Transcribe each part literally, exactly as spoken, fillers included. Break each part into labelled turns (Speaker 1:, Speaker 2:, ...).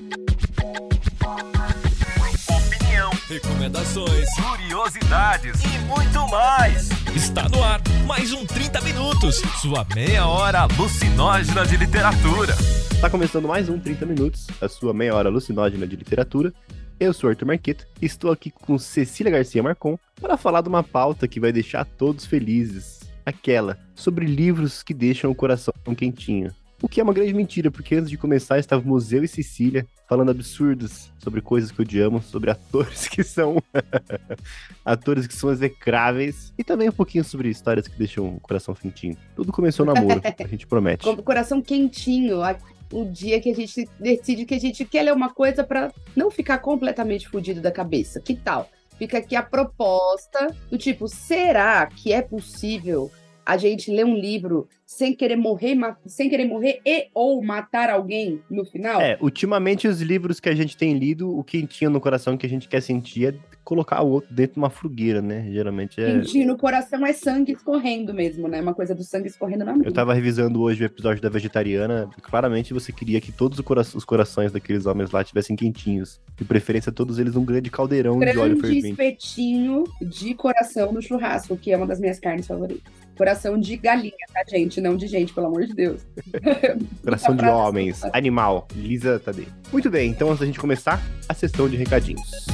Speaker 1: Opinião,
Speaker 2: recomendações,
Speaker 1: curiosidades e muito mais.
Speaker 2: Está no ar mais um trinta minutos,
Speaker 1: sua meia hora alucinógena de literatura.
Speaker 3: Está começando mais um trinta minutos, a sua meia hora alucinógena de literatura. Eu sou Arthur Marqueta e estou aqui com Cecília Garcia Marcon para falar de uma pauta que vai deixar todos felizes. Aquela sobre livros que deixam o coração quentinho. O que é uma grande mentira, porque antes de começar estávamos eu e Cecília falando absurdos sobre coisas que odiamos, sobre atores que são atores que são execráveis e também um pouquinho sobre histórias que deixam o coração quentinho. Tudo começou no namoro, a gente promete.
Speaker 4: Com o coração quentinho, o dia que a gente decide que a gente quer ler uma coisa para não ficar completamente fudido da cabeça. Que tal? Fica aqui a proposta do tipo, será que é possível a gente ler um livro sem querer morrer, sem querer morrer e ou matar alguém no final?
Speaker 3: É, ultimamente os livros que a gente tem lido, o quentinho no coração que a gente quer sentir é colocar o outro dentro de uma fogueira, né? Geralmente é...
Speaker 4: Quentinho no coração é sangue escorrendo mesmo, né? Uma coisa do sangue escorrendo na mente.
Speaker 3: Eu tava revisando hoje o episódio da Vegetariana, claramente você queria que todos os, cora- os corações daqueles homens lá tivessem quentinhos. De preferência, todos eles um grande caldeirão
Speaker 4: grande
Speaker 3: de óleo fervente.
Speaker 4: Espetinho de coração no churrasco, que é uma das minhas carnes favoritas. Coração de galinha, tá, gente? Não de gente, pelo amor de Deus.
Speaker 3: Coração de homens, animal, Lisa Tadei. Muito bem, então antes da gente começar, a sessão de recadinhos.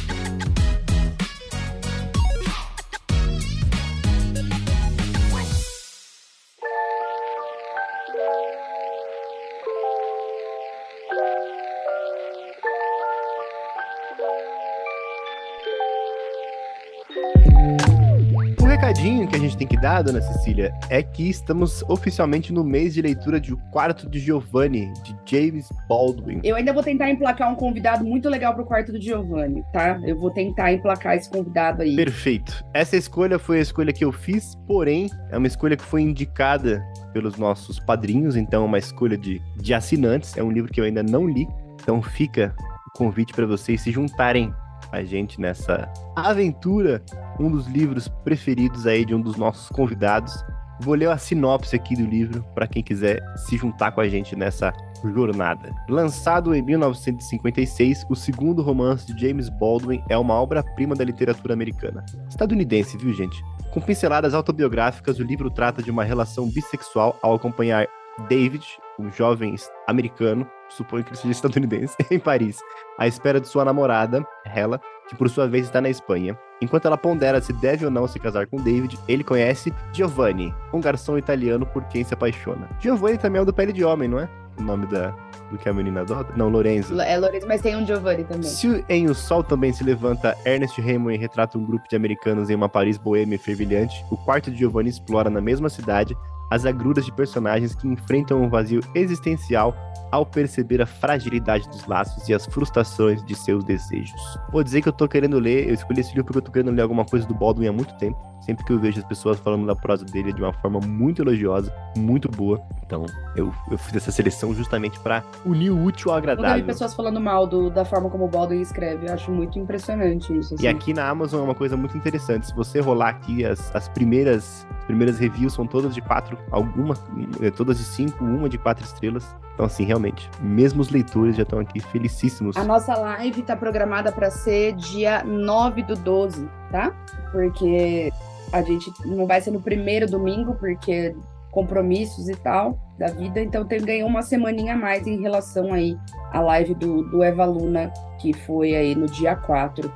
Speaker 3: O recadinho que a gente tem que dar, dona Cecília, é que estamos oficialmente no mês de leitura de O Quarto de Giovanni, de James Baldwin.
Speaker 4: Eu ainda vou tentar emplacar um convidado muito legal pro Quarto do Giovanni, tá? Eu vou tentar emplacar esse convidado aí.
Speaker 3: Perfeito. Essa escolha foi a escolha que eu fiz, porém, é uma escolha que foi indicada pelos nossos padrinhos, então é uma escolha de, de assinantes. É um livro que eu ainda não li, então fica o convite para vocês se juntarem a gente nessa aventura, um dos livros preferidos aí de um dos nossos convidados. Vou ler a sinopse aqui do livro para quem quiser se juntar com a gente nessa jornada. Lançado em mil novecentos e cinquenta e seis, o segundo romance de James Baldwin é uma obra-prima da literatura americana. Estadunidense, viu, gente? Com pinceladas autobiográficas, o livro trata de uma relação bissexual ao acompanhar David, um jovem americano, suponho que ele seja estadunidense, em Paris, à espera de sua namorada, Hela, que por sua vez está na Espanha. Enquanto ela pondera se deve ou não se casar com David, ele conhece Giovanni, um garçom italiano por quem se apaixona. Giovanni também é o do Pele de Homem, não é? O nome da, do que a menina adota? Não, Lorenzo.
Speaker 4: É Lorenzo, mas tem um Giovanni também.
Speaker 3: Se em O Sol Também Se Levanta, Ernest Hemingway retrata um grupo de americanos em uma Paris boêmia e fervilhante, O Quarto de Giovanni explora na mesma cidade as agruras de personagens que enfrentam um vazio existencial ao perceber a fragilidade dos laços e as frustrações de seus desejos. Vou dizer que eu tô querendo ler, eu escolhi esse livro porque eu tô querendo ler alguma coisa do Baldwin há muito tempo. Sempre que eu vejo as pessoas falando da prosa dele de uma forma muito elogiosa, muito boa. Então, eu, eu fiz essa seleção justamente pra unir o útil ao agradável.
Speaker 4: Eu vi pessoas falando mal do, da forma como o Baldwin escreve. Eu acho muito impressionante isso. Assim.
Speaker 3: E aqui na Amazon é uma coisa muito interessante. Se você rolar aqui, as, as primeiras... As primeiras reviews são todas de quatro, alguma, todas de cinco, uma de quatro estrelas. Então, assim, realmente, mesmo os leitores já estão aqui felicíssimos.
Speaker 4: A nossa live tá programada para ser dia nove do doze, tá? Porque a gente não vai ser no primeiro domingo, porque compromissos e tal da vida. Então, tem, ganhou uma semaninha a mais em relação aí à live do, do Eva Luna, que foi aí no dia quatro.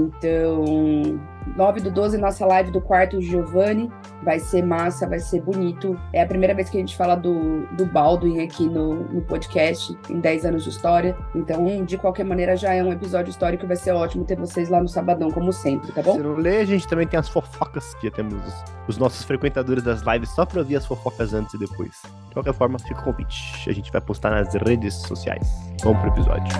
Speaker 4: Então, nove do doze, nossa live do Quarto Giovanni. Vai ser massa, vai ser bonito. É a primeira vez que a gente fala do, do Baldwin aqui no, no podcast, em dez anos de história. Então, de qualquer maneira, já é um episódio histórico. Vai ser ótimo ter vocês lá no sabadão, como sempre, tá bom?
Speaker 3: Se não ler, a gente também tem as fofocas, que temos os, os nossos frequentadores das lives só pra ouvir as fofocas antes e depois. De qualquer forma, fica o convite. A gente vai postar nas redes sociais. Vamos pro episódio.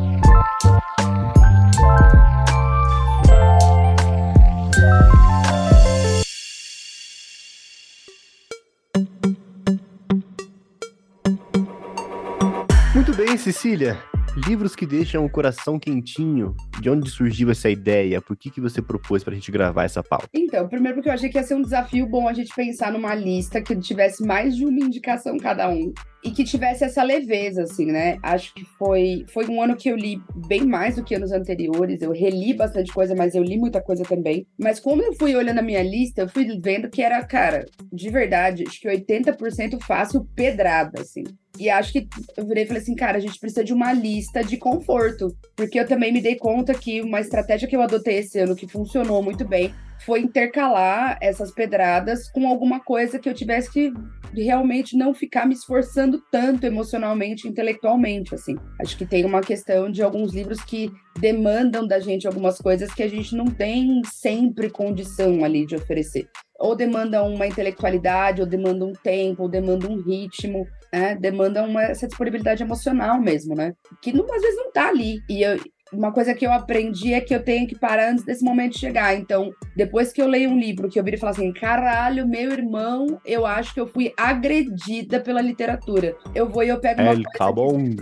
Speaker 3: Muito bem, Cecília. Livros que deixam o coração quentinho. De onde surgiu essa ideia? Por que, que você propôs pra gente gravar essa pauta?
Speaker 4: Então, primeiro porque eu achei que ia ser um desafio bom a gente pensar numa lista que tivesse mais de uma indicação cada um. e que tivesse essa leveza, assim, né? Acho que foi, foi um ano que eu li bem mais do que anos anteriores. Eu reli bastante coisa, mas eu li muita coisa também. Mas como eu fui olhando a minha lista, eu fui vendo que era, cara, de verdade, acho que oitenta por cento fácil pedrada, assim. E acho que eu virei e falei assim, cara, a gente precisa de uma lista de conforto. Porque eu também me dei conta que uma estratégia que eu adotei esse ano, que funcionou muito bem, foi intercalar essas pedradas com alguma coisa que eu tivesse que realmente não ficar me esforçando tanto emocionalmente, intelectualmente, assim. Acho que tem uma questão de alguns livros que demandam da gente algumas coisas que a gente não tem sempre condição ali de oferecer. Ou demandam uma intelectualidade, ou demandam um tempo, ou demandam um ritmo, né? Demandam uma, essa disponibilidade emocional mesmo, né? Que não, às vezes não tá ali. E eu, uma coisa que eu aprendi é que eu tenho que parar antes desse momento chegar. Então, depois que eu leio um livro que eu viro e falo assim, caralho, meu irmão, eu acho que eu fui agredida pela literatura. Eu vou e eu pego uma
Speaker 3: El Cabong.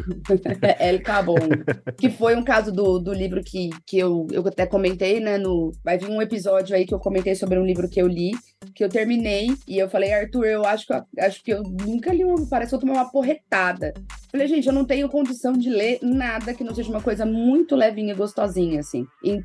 Speaker 4: El Cabong. Que foi um caso do, do livro que, que eu, eu até comentei, né? No, vai vir um episódio aí que eu comentei sobre um livro que eu li, que eu terminei, e eu falei, Arthur, eu acho que eu, acho que eu nunca li uma, parece que eu tomei uma porretada. Falei, gente, eu não tenho condição de ler nada que não seja uma coisa muito levinha, gostosinha, assim.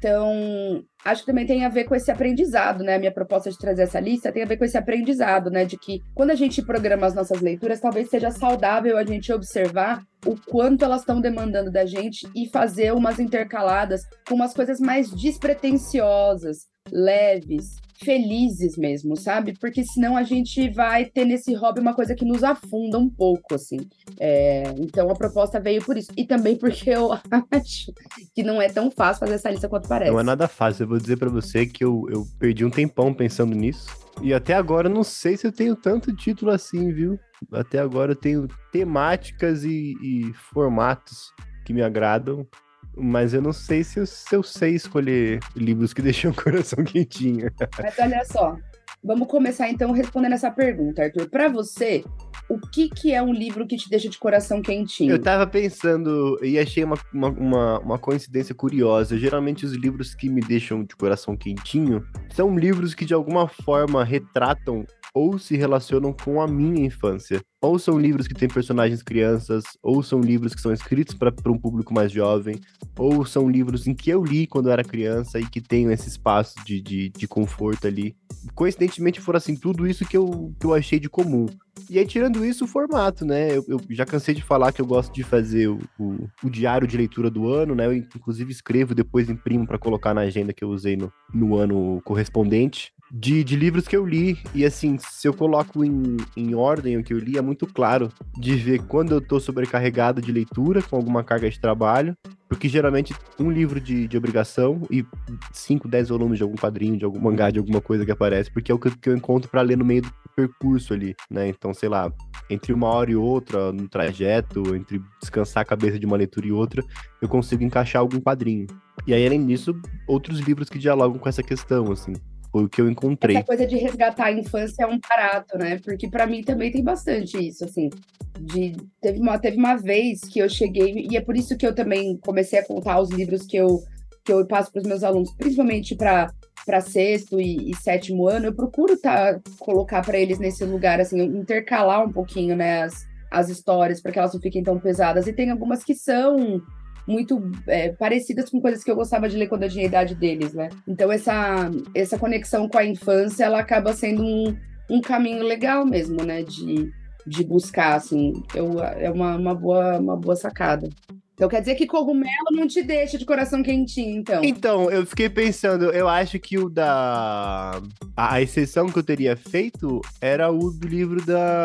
Speaker 4: Então, acho que também tem a ver com esse aprendizado, né? A minha proposta de trazer essa lista tem a ver com esse aprendizado, né? De que quando a gente programa as nossas leituras, talvez seja saudável a gente observar o quanto elas estão demandando da gente e fazer umas intercaladas com umas coisas mais despretensiosas, leves, felizes mesmo, sabe? Porque senão a gente vai ter nesse hobby uma coisa que nos afunda um pouco, assim. É, então a proposta veio por isso. E também porque eu acho que não é tão fácil fazer essa lista quanto parece.
Speaker 3: Não é nada fácil. Eu vou dizer pra você que eu, eu perdi um tempão pensando nisso. E até agora eu não sei se eu tenho tanto título assim, viu? Até agora eu tenho temáticas e, e formatos que me agradam. Mas eu não sei se eu, se eu sei escolher livros que deixam o coração quentinho.
Speaker 4: Mas olha só, vamos começar então respondendo essa pergunta, Arthur. Pra você, o que, que é um livro que te deixa de coração quentinho?
Speaker 3: Eu tava pensando e achei uma, uma, uma, uma coincidência curiosa. Geralmente os livros que me deixam de coração quentinho são livros que de alguma forma retratam ou se relacionam com a minha infância. Ou são livros que têm personagens crianças, ou são livros que são escritos para um público mais jovem, ou são livros em que eu li quando eu era criança e que tenho esse espaço de, de, de conforto ali. Coincidentemente foram assim, tudo isso que eu, que eu achei de comum. E aí, tirando isso, o formato, né? Eu, eu já cansei de falar que eu gosto de fazer o, o, o diário de leitura do ano, né? Eu, inclusive, escrevo, depois imprimo para colocar na agenda que eu usei no, no ano correspondente. De, de livros que eu li, e assim, se eu coloco em, em ordem o que eu li, é muito claro de ver quando eu tô sobrecarregado de leitura, com alguma carga de trabalho, porque geralmente um livro de, de obrigação e cinco, dez volumes de algum quadrinho, de algum mangá, de alguma coisa que aparece, porque é o que, que eu encontro pra ler no meio do percurso ali, né? Então, sei lá, entre uma hora e outra, no trajeto, entre descansar a cabeça de uma leitura e outra, eu consigo encaixar algum quadrinho. E aí, além disso, outros livros que dialogam com essa questão, assim. Foi o que eu encontrei.
Speaker 4: Essa coisa de resgatar a infância é um barato, né? Porque pra mim também tem bastante isso, assim. De, teve, uma, teve uma vez que eu cheguei, e é por isso que eu também comecei a contar os livros que eu, que eu passo para os meus alunos, principalmente para para sexto e, e sétimo ano, eu procuro tá, colocar para eles nesse lugar, assim, intercalar um pouquinho, né, as, as histórias, para que elas não fiquem tão pesadas. E tem algumas que são muito é, parecidas com coisas que eu gostava de ler quando eu tinha a idade deles, né? Então essa, essa conexão com a infância, ela acaba sendo um, um caminho legal mesmo, né? De, de buscar, assim, eu, é uma, uma, boa, uma boa sacada. Então quer dizer que cogumelo não te deixa de coração quentinho, então?
Speaker 3: Então, eu fiquei pensando, eu acho que o da... A, a exceção que eu teria feito era o do livro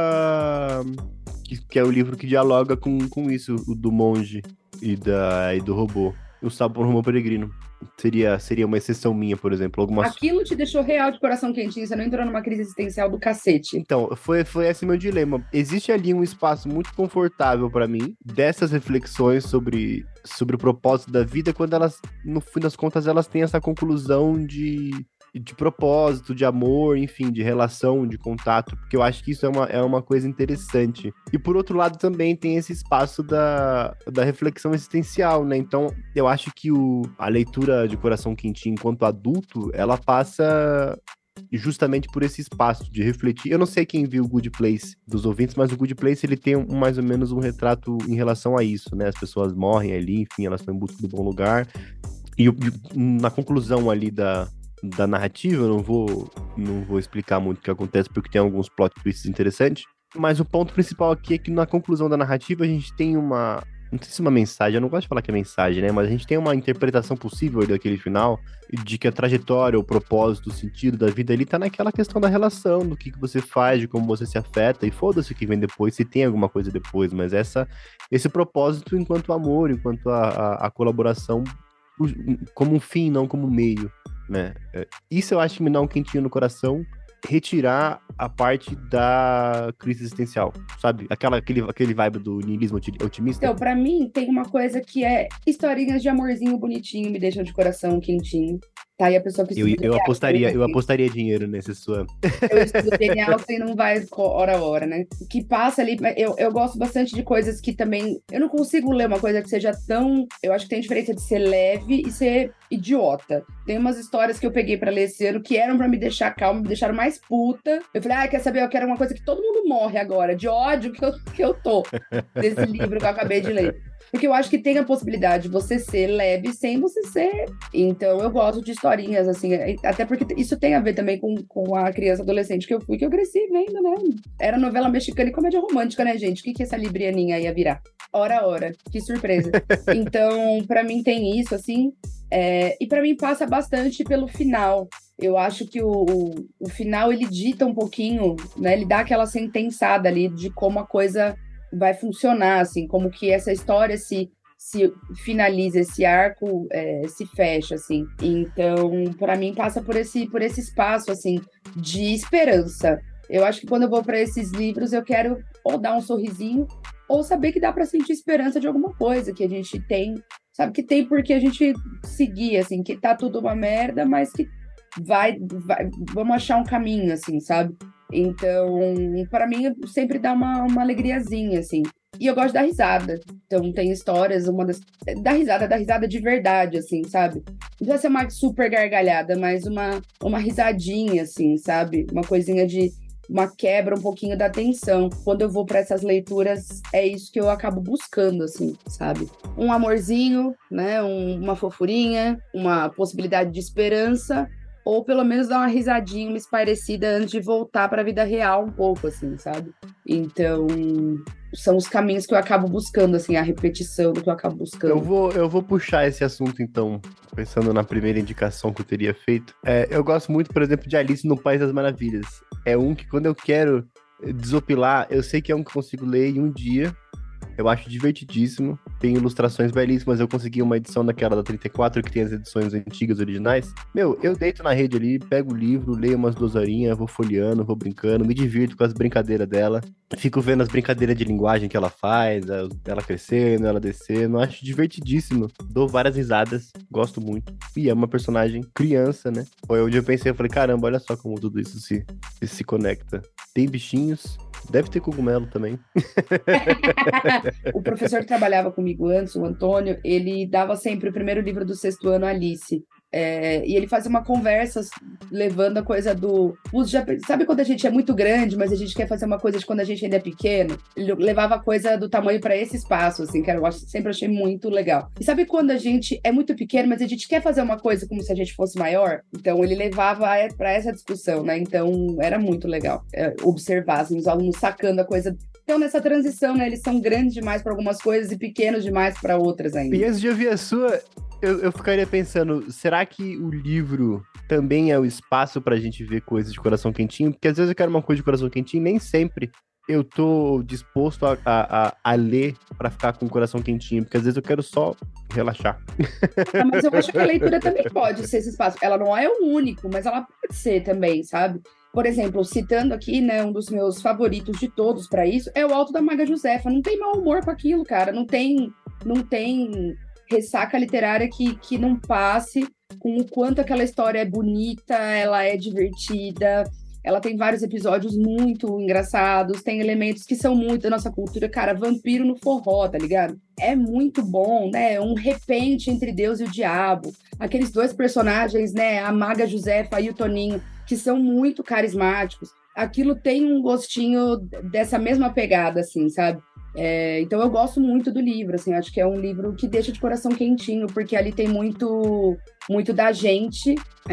Speaker 3: da... Que, que é o livro que dialoga com, com isso, o do monge e, da, e do robô. O Sabor Robô Peregrino. Seria, seria uma exceção minha, por exemplo. Algumas...
Speaker 4: Aquilo te deixou real de coração quentinho, você não entrou numa crise existencial do cacete.
Speaker 3: Então, foi, foi esse meu dilema. Existe ali um espaço muito confortável pra mim, dessas reflexões sobre, sobre o propósito da vida, quando elas, no fim das contas, elas têm essa conclusão de... de propósito, de amor, enfim, de relação, de contato, porque eu acho que isso é uma, é uma coisa interessante. E por outro lado também tem esse espaço da, da reflexão existencial, né? Então eu acho que o, a leitura de coração quentinho enquanto adulto, ela passa justamente por esse espaço de refletir. Eu não sei quem viu o Good Place dos ouvintes, mas o Good Place ele tem um, mais ou menos um retrato em relação a isso, né? As pessoas morrem ali, enfim, elas estão em busca do bom lugar. E, e na conclusão ali da, da narrativa, eu não vou, não vou explicar muito o que acontece, porque tem alguns plot twists interessantes, mas o ponto principal aqui é que na conclusão da narrativa a gente tem uma... Não sei se é uma mensagem, eu não gosto de falar que é mensagem, né? Mas a gente tem uma interpretação possível daquele final, de que a trajetória, o propósito, o sentido da vida ali tá naquela questão da relação, do que, que você faz, de como você se afeta, e foda-se o que vem depois, se tem alguma coisa depois, mas essa, esse propósito enquanto amor, enquanto a, a, a colaboração como um fim, não como um meio, né? Isso eu acho que me dá um quentinho no coração, retirar a parte da crise existencial, sabe? Aquela, aquele, aquele vibe do niilismo otimista.
Speaker 4: Então, pra mim, tem uma coisa que é historinhas de amorzinho bonitinho, me deixam de coração quentinho. Tá, e a pessoa que
Speaker 3: eu, eu apostaria, eu apostaria dinheiro nesse sua.
Speaker 4: Eu estudo genial, você não vai hora a hora, né? Que passa ali, eu, eu gosto bastante de coisas que também, eu não consigo ler uma coisa que seja tão, eu acho que tem diferença de ser leve e ser idiota. Tem umas histórias que eu peguei pra ler esse ano que eram pra me deixar calma, me deixaram mais puta. Eu falei, ah, quer saber, eu quero uma coisa que todo mundo morre agora, de ódio que eu, que eu tô desse livro que eu acabei de ler. Porque eu acho que tem a possibilidade de você ser leve sem você ser. Então, eu gosto de historinhas, assim, até porque isso tem a ver também com, com a criança adolescente que eu fui, que eu cresci vendo, né? Era novela mexicana e comédia romântica, né, gente? O que, que essa Librianinha ia virar? Ora, ora, que surpresa. Então, pra mim tem isso, assim, é... e pra mim passa bastante pelo final. Eu acho que o, o, o final, ele dita um pouquinho, né? Ele dá aquela sentençada ali de como a coisa vai funcionar, assim, como que essa história se, se finaliza, esse arco é, se fecha, assim. Então, para mim, passa por esse, por esse espaço, assim, de esperança. Eu acho que quando eu vou para esses livros, eu quero ou dar um sorrisinho, ou saber que dá para sentir esperança de alguma coisa, que a gente tem, sabe, que tem porque a gente seguir, assim, que tá tudo uma merda, mas que vai, vai vamos achar um caminho, assim, sabe? Então, para mim, sempre dá uma, uma alegriazinha, assim. E eu gosto da risada. Então, tem histórias, uma das... Da risada, da risada de verdade, assim, sabe? Não vai ser uma super gargalhada, mas uma, uma risadinha, assim, sabe? Uma coisinha de... Uma quebra um pouquinho da tensão. Quando eu vou para essas leituras, é isso que eu acabo buscando, assim, sabe? Um amorzinho, né? Um, uma fofurinha, uma possibilidade de esperança... Ou pelo menos dar uma risadinha, uma espairecida antes de voltar para a vida real um pouco, assim, sabe? Então, são os caminhos que eu acabo buscando, assim, a repetição do que eu acabo buscando.
Speaker 3: Eu vou, eu vou puxar esse assunto, então, pensando na primeira indicação que eu teria feito. É, eu gosto muito, por exemplo, de Alice no País das Maravilhas. É um que, quando eu quero desopilar, eu sei que é um que eu consigo ler em um dia. Eu acho divertidíssimo. Tem ilustrações belíssimas. Eu consegui uma edição daquela da trinta e quatro, que tem as edições antigas, originais. Meu, eu deito na rede ali, pego o livro, leio umas duas horinhas, vou folheando, vou brincando, me divirto com as brincadeiras dela. Fico vendo as brincadeiras de linguagem que ela faz, ela crescendo, ela descendo. Acho divertidíssimo. Dou várias risadas, gosto muito. E é uma personagem criança, né? Foi onde eu pensei, eu falei, caramba, olha só como tudo isso se, se conecta. Tem bichinhos, deve ter cogumelo também.
Speaker 4: O professor que trabalhava comigo antes, o Antônio, ele dava sempre o primeiro livro do sexto ano, Alice. É, e ele fazia uma conversa levando a coisa do... Já, sabe quando a gente é muito grande, mas a gente quer fazer uma coisa de quando a gente ainda é pequeno? Ele levava a coisa do tamanho para esse espaço, assim, que eu sempre achei muito legal. E sabe quando a gente é muito pequeno, mas a gente quer fazer uma coisa como se a gente fosse maior? Então ele levava para essa discussão, né? Então era muito legal é, observar assim, os alunos sacando a coisa. Então, nessa transição, né, eles são grandes demais para algumas coisas e pequenos demais para outras ainda.
Speaker 3: E antes de ouvir a sua, eu, eu ficaria pensando, será que o livro também é o espaço pra gente ver coisas de coração quentinho? Porque às vezes eu quero uma coisa de coração quentinho, nem sempre eu tô disposto a, a, a ler pra ficar com o coração quentinho, porque às vezes eu quero só relaxar.
Speaker 4: Ah, mas eu acho que a leitura também pode ser esse espaço. Ela não é o único, mas ela pode ser também, sabe? Por exemplo, citando aqui, né, um dos meus favoritos de todos para isso, é o Alto da Maga Josefa. Não tem mau humor com aquilo, cara. Não tem, não tem ressaca literária que, que não passe com o quanto aquela história é bonita, ela é divertida, ela tem vários episódios muito engraçados, tem elementos que são muito da nossa cultura. Cara, vampiro no forró, tá ligado? É muito bom, né? Um repente entre Deus e o diabo. Aqueles dois personagens, né? A Maga Josefa e o Toninho, que são muito carismáticos. Aquilo tem um gostinho dessa mesma pegada, assim, sabe? É, então eu gosto muito do livro, assim, acho que é um livro que deixa de coração quentinho, porque ali tem muito, muito da gente,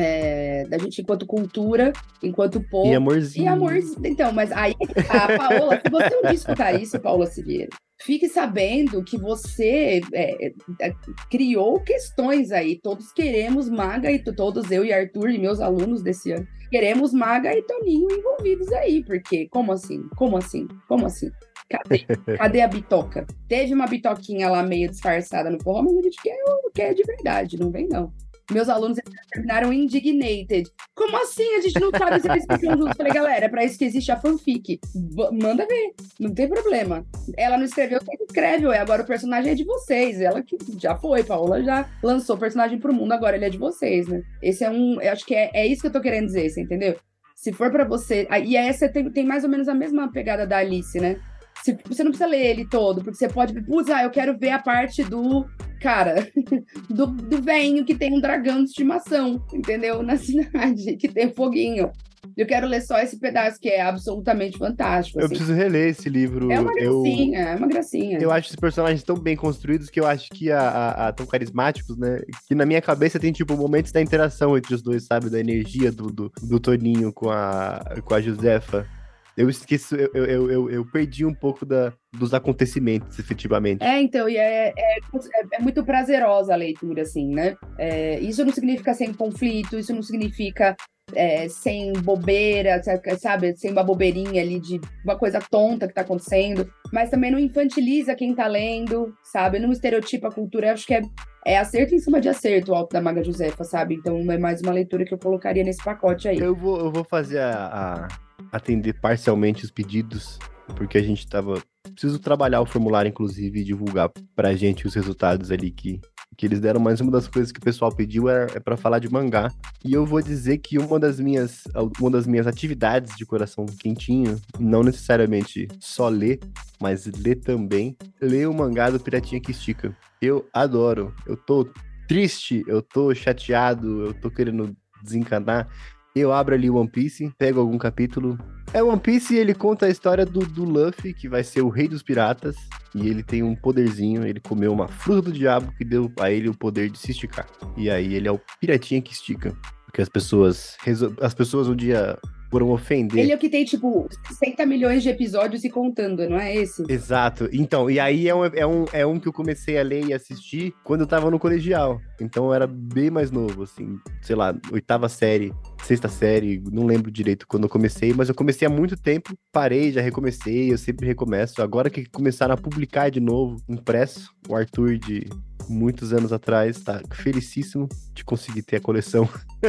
Speaker 4: é, da gente enquanto cultura, enquanto povo.
Speaker 3: E amorzinho.
Speaker 4: E amorzinho. Então, mas aí, a Paola, se você um dia escutar isso, Paola Siqueira, fique sabendo que você é, é, criou questões aí. Todos queremos Maga, e todos eu e Arthur e meus alunos desse ano, queremos Maga e Toninho envolvidos aí, porque como assim? Como assim? Como assim? Cadê? Cadê a bitoca? Teve uma bitoquinha lá meio disfarçada no forró, mas a gente quer, quer de verdade, não vem não. Meus alunos terminaram indignated. Como assim? A gente não sabe se eles ficam juntos. Falei, galera, é pra isso que existe a fanfic. B- manda ver, não tem problema. Ela não escreveu, quem escreve, ué. Agora o personagem é de vocês. Ela que já foi, Paola já lançou o personagem pro mundo, agora ele é de vocês, né? Esse é um, eu acho que é, é isso que eu tô querendo dizer, você entendeu? Se for pra você... E essa tem, tem mais ou menos a mesma pegada da Alice, né? Se, você não precisa ler ele todo, porque você pode... Putz, ah, eu quero ver a parte do... Cara, do, do velhinho que tem um dragão de estimação, entendeu? Na cidade, que tem foguinho. Eu quero ler só esse pedaço, que é absolutamente fantástico.
Speaker 3: Eu
Speaker 4: assim.
Speaker 3: preciso reler esse livro.
Speaker 4: É uma gracinha,
Speaker 3: eu...
Speaker 4: é uma gracinha.
Speaker 3: Eu acho esses personagens tão bem construídos que eu acho que a, a, a tão carismáticos, né? Que na minha cabeça tem, tipo, momentos da interação entre os dois, sabe? Da energia do, do, do Toninho com a, com a Josefa. Eu esqueço, eu, eu, eu, eu perdi um pouco da, dos acontecimentos, efetivamente.
Speaker 4: É, então, e é, é, é muito prazerosa a leitura, assim, né? É, isso não significa sem conflito, isso não significa é, sem bobeira, sabe? Sem uma bobeirinha ali de uma coisa tonta que tá acontecendo, mas também não infantiliza quem tá lendo, sabe? Não estereotipa a cultura. Eu acho que é, é acerto em cima de acerto o Alto da Maga Josefa, sabe? Então é mais uma leitura que eu colocaria nesse pacote aí.
Speaker 3: Eu vou, eu vou fazer a... a... atender parcialmente os pedidos, porque a gente tava... Preciso trabalhar o formulário, inclusive, e divulgar pra gente os resultados ali que, que eles deram, mas uma das coisas que o pessoal pediu é, é pra falar de mangá. E eu vou dizer que uma das minhas, uma das minhas atividades de coração quentinho, não necessariamente só ler, mas ler também, ler o mangá do Piratinha que Estica. Eu adoro. Eu tô triste, eu tô chateado, eu tô querendo desencanar. Eu abro ali o One Piece, pego algum capítulo. É One Piece e ele conta a história do, do Luffy, que vai ser o rei dos piratas. E ele tem um poderzinho, ele comeu uma fruta do diabo que deu a ele o poder de se esticar. E aí ele é o piratinha que estica. Porque as pessoas, as pessoas um dia foram ofender.
Speaker 4: Ele é o que tem, tipo, sessenta milhões de episódios e contando, não é esse?
Speaker 3: Exato. Então, e aí é um, é, um, é um que eu comecei a ler e assistir quando eu tava no colegial. Então eu era bem mais novo, assim, sei lá, oitava série, sexta série, não lembro direito quando eu comecei, mas eu comecei há muito tempo, parei, já recomecei, eu sempre recomeço. Agora que começaram a publicar de novo, impresso, o Arthur de muitos anos atrás, tá felicíssimo de conseguir ter a coleção.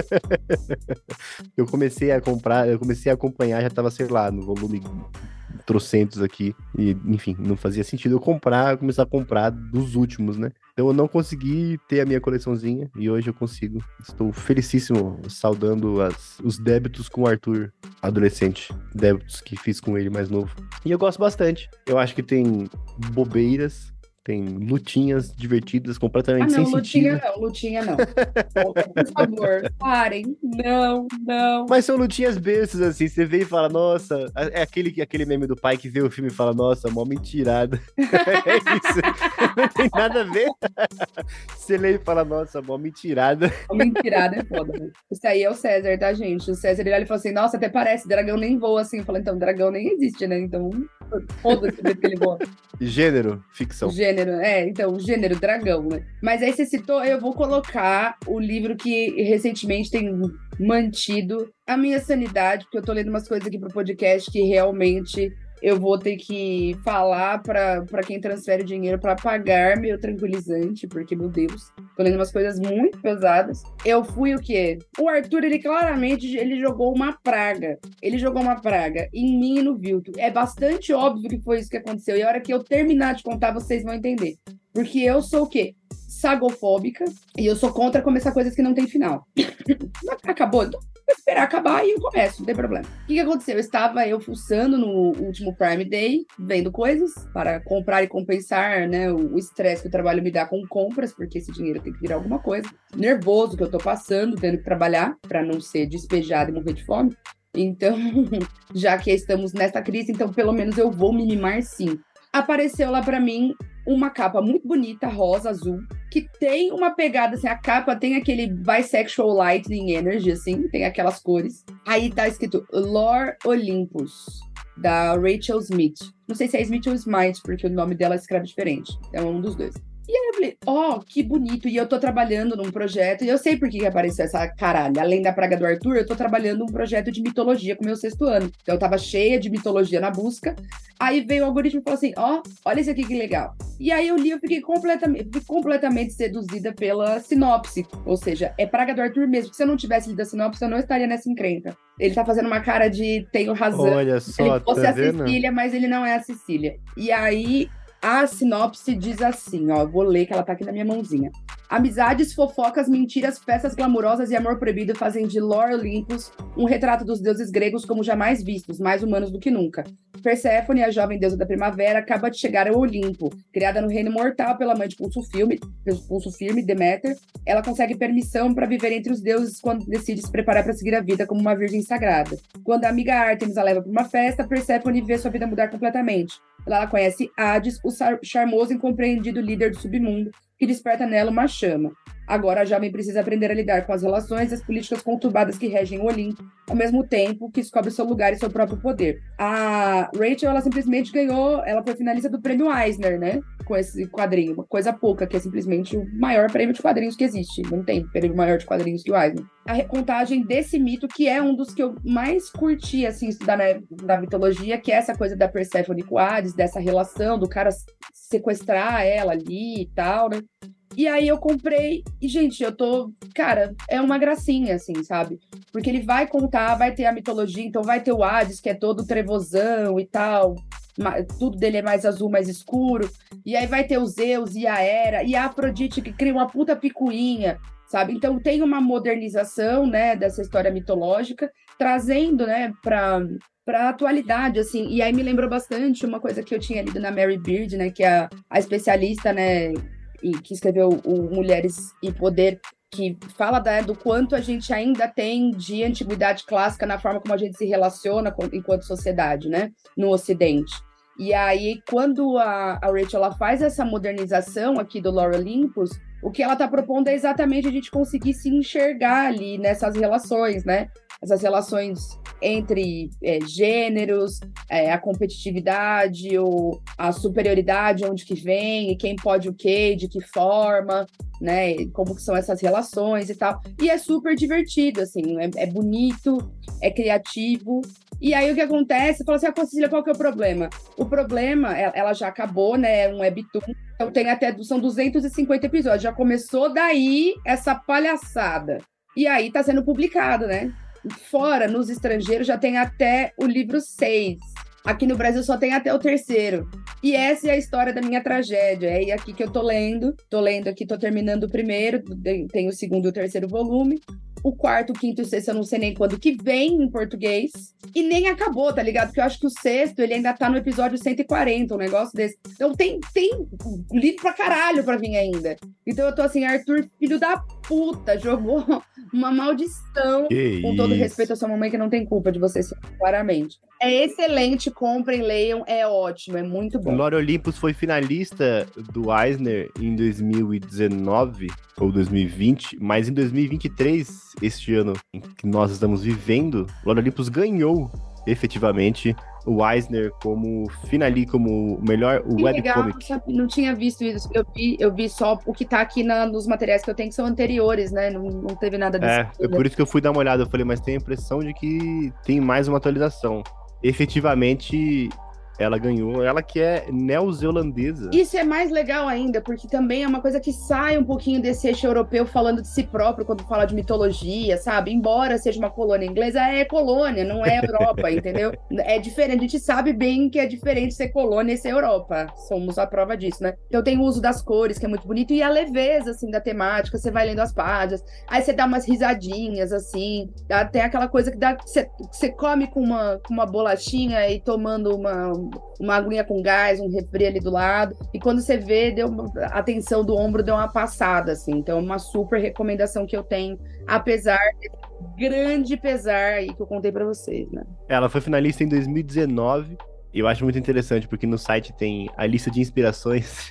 Speaker 3: Eu comecei a comprar, eu comecei a acompanhar, já tava, sei lá, no volume trocentos aqui, e enfim, não fazia sentido eu comprar, começar a comprar dos últimos, né? Então eu não consegui ter a minha coleçãozinha, e hoje eu consigo. Estou felicíssimo, saudando as, os débitos com o Arthur adolescente, débitos que fiz com ele mais novo. E eu gosto bastante, eu acho que tem bobeiras, tem lutinhas divertidas, completamente
Speaker 4: ah, não,
Speaker 3: sem
Speaker 4: lutinha
Speaker 3: sentido.
Speaker 4: não, lutinha não. Por favor, parem. Não, não.
Speaker 3: Mas são lutinhas bestas, assim, você vê e fala, nossa, é aquele, aquele meme do pai que vê o filme e fala, nossa, mó mentirada. É isso, não tem nada a ver. Você lê e fala, nossa, mó mentirada.
Speaker 4: Mó mentirada é foda, né? Isso aí é o César, tá, gente? O César, ele olha e fala assim, nossa, até parece, dragão nem voa assim. Fala, então, dragão nem existe, né? Então, foda-se o jeito que ele voa.
Speaker 3: Gênero, ficção.
Speaker 4: Gênero. Gênero, é, então, gênero, dragão, né? Mas aí você citou, eu vou colocar o livro que recentemente tem mantido a minha sanidade, porque eu tô lendo umas coisas aqui pro podcast que realmente eu vou ter que falar pra, pra quem transfere dinheiro pra pagar meu tranquilizante, porque, meu Deus, tô lendo umas coisas muito pesadas. Eu fui o quê? O Arthur, ele claramente, ele jogou uma praga. Ele jogou uma praga em mim e no Vilto. É bastante óbvio que foi isso que aconteceu. E a hora que eu terminar de contar, vocês vão entender. Porque eu sou o quê? sagofóbica e eu sou contra começar coisas que não tem final. Acabou, então vou esperar acabar e eu começo, não tem problema. O que, que aconteceu? Eu estava eu fuçando no último Prime Day, vendo coisas para comprar e compensar, né, o estresse que o trabalho me dá com compras, porque esse dinheiro tem que virar alguma coisa. Nervoso que eu tô passando, tendo que trabalhar para não ser despejado e morrer de fome. Então, já que estamos nesta crise, então pelo menos eu vou me mimar sim. Apareceu lá pra mim uma capa muito bonita, rosa, azul, que tem uma pegada, assim, a capa tem aquele Bisexual Lightning Energy, assim, tem aquelas cores. Aí tá escrito Lore Olympus, da Rachel Smith. Não sei se é Smith ou Smite, porque o nome dela escreve diferente. É um dos dois. E aí eu falei, ó, oh, que bonito. E eu tô trabalhando num projeto, e eu sei por que que apareceu essa caralho. Além da praga do Arthur, eu tô trabalhando num projeto de mitologia com o meu sexto ano. Então eu tava cheia de mitologia na busca. Aí veio o algoritmo e falou assim, ó, oh, olha isso aqui que legal. E aí eu li, eu fiquei completamente, fiquei completamente seduzida pela sinopse. Ou seja, é praga do Arthur mesmo. Se eu não tivesse lido a sinopse, eu não estaria nessa encrenca. Ele tá fazendo uma cara de tenho razão.
Speaker 3: Olha só,
Speaker 4: ele fosse
Speaker 3: tá
Speaker 4: a
Speaker 3: vendo?
Speaker 4: Cecília, mas ele não é a Cecília. E aí... A sinopse diz assim, ó, vou ler que ela tá aqui na minha mãozinha. Amizades, fofocas, mentiras, peças glamourosas e amor proibido fazem de Lore Olympus um retrato dos deuses gregos como jamais vistos, mais humanos do que nunca. Perséfone, a jovem deusa da primavera, acaba de chegar ao Olimpo. Criada no reino mortal pela mãe de Pulso Firme, Pulso Firme, Deméter, ela consegue permissão para viver entre os deuses quando decide se preparar para seguir a vida como uma virgem sagrada. Quando a amiga Ártemis a leva para uma festa, Perséfone vê sua vida mudar completamente. Lá ela conhece Hades, o charmoso e incompreendido líder do submundo, que desperta nela uma chama. Agora a jovem precisa aprender a lidar com as relações e as políticas conturbadas que regem o Olimpo, ao mesmo tempo que descobre seu lugar e seu próprio poder. A Rachel, ela simplesmente ganhou, ela foi finalista do prêmio Eisner, né? Com esse quadrinho, uma coisa pouca, que é simplesmente o maior prêmio de quadrinhos que existe. Não tem prêmio maior de quadrinhos que o Eisner. A recontagem desse mito, que é um dos que eu mais curti, assim, estudar na, na mitologia, que é essa coisa da Perséfone com Hades, dessa relação do cara sequestrar ela ali e tal, né? E aí eu comprei, e gente, eu tô, cara, é uma gracinha, assim, sabe? Porque ele vai contar, vai ter a mitologia, então vai ter o Hades, que é todo trevosão e tal, tudo dele é mais azul, mais escuro, e aí vai ter o Zeus e a Hera, e a Afrodite, que cria uma puta picuinha, sabe? Então tem uma modernização, né, dessa história mitológica, trazendo, né, pra... para atualidade, assim, e aí me lembrou bastante uma coisa que eu tinha lido na Mary Beard, né, que é a, a especialista, né, e que escreveu o Mulheres e Poder, que fala da, do quanto a gente ainda tem de antiguidade clássica na forma como a gente se relaciona com, enquanto sociedade, né, no Ocidente. E aí, quando a, a Rachel ela faz essa modernização aqui do Lore Olympus, o que ela está propondo é exatamente a gente conseguir se enxergar ali nessas relações, né? Essas relações entre é, gêneros, é, a competitividade, ou a superioridade, onde que vem, e quem pode o quê, de que forma, né? Como que são essas relações e tal. E é super divertido, assim, é, é bonito, é criativo. E aí o que acontece? Fala assim, ah, Cecília, qual que é o problema? O problema, ela já acabou, né? É um webtoon, então tem até, são duzentos e cinquenta episódios. Já começou daí essa palhaçada. E aí tá sendo publicado, né? Fora, nos estrangeiros, já tem até o livro seis. Aqui no Brasil só tem até o terceiro. E essa é a história da minha tragédia. É aqui que eu tô lendo. Tô lendo aqui, tô terminando o primeiro. Tem o segundo e o terceiro volume. O quarto, o quinto e o sexto eu não sei nem quando que vem em português. E nem acabou, tá ligado? Porque eu acho que o sexto, ele ainda tá no episódio cento e quarenta, um negócio desse. Então tem, tem livro pra caralho pra vir ainda. Então eu tô assim, Arthur, filho da puta, jogou uma maldição.
Speaker 3: Que
Speaker 4: com todo
Speaker 3: isso.
Speaker 4: respeito à sua mamãe, que não tem culpa de vocês, claramente. É excelente, comprem, leiam, é ótimo, é muito bom.
Speaker 3: Lore Olympus foi finalista do Eisner em dois mil e dezenove ou dois mil e vinte, mas em dois mil e vinte e três, este ano em que nós estamos vivendo, Lore Olympus ganhou efetivamente o Eisner como finali, como o melhor
Speaker 4: Que legal,
Speaker 3: webcomic.
Speaker 4: sabe? Não tinha visto isso. Eu vi, eu vi só o que tá aqui na, nos materiais que eu tenho, que são anteriores, né? Não, não teve nada desse.
Speaker 3: É, é por isso que eu fui dar uma olhada. Eu falei, mas tenho a impressão de que tem mais uma atualização. Efetivamente, Ela ganhou, ela que é neozelandesa.
Speaker 4: Isso é mais legal ainda, porque também é uma coisa que sai um pouquinho desse eixo europeu falando de si próprio quando fala de mitologia, sabe? Embora seja uma colônia inglesa, é colônia, não é Europa, entendeu? É diferente, a gente sabe bem que é diferente ser colônia e ser Europa. Somos a prova disso, né? Então tem o uso das cores, que é muito bonito, e a leveza, assim, da temática, você vai lendo as páginas, aí você dá umas risadinhas, assim, dá até aquela coisa que dá, você, você come com uma, com uma bolachinha e tomando uma, uma aguinha com gás, um refri ali do lado, e quando você vê, deu uma, a tensão do ombro deu uma passada, assim, então é uma super recomendação que eu tenho, apesar desse grande pesar aí que eu contei pra vocês, né?
Speaker 3: Ela foi finalista em dois mil e dezenove, e eu acho muito interessante, porque no site tem a lista de inspirações.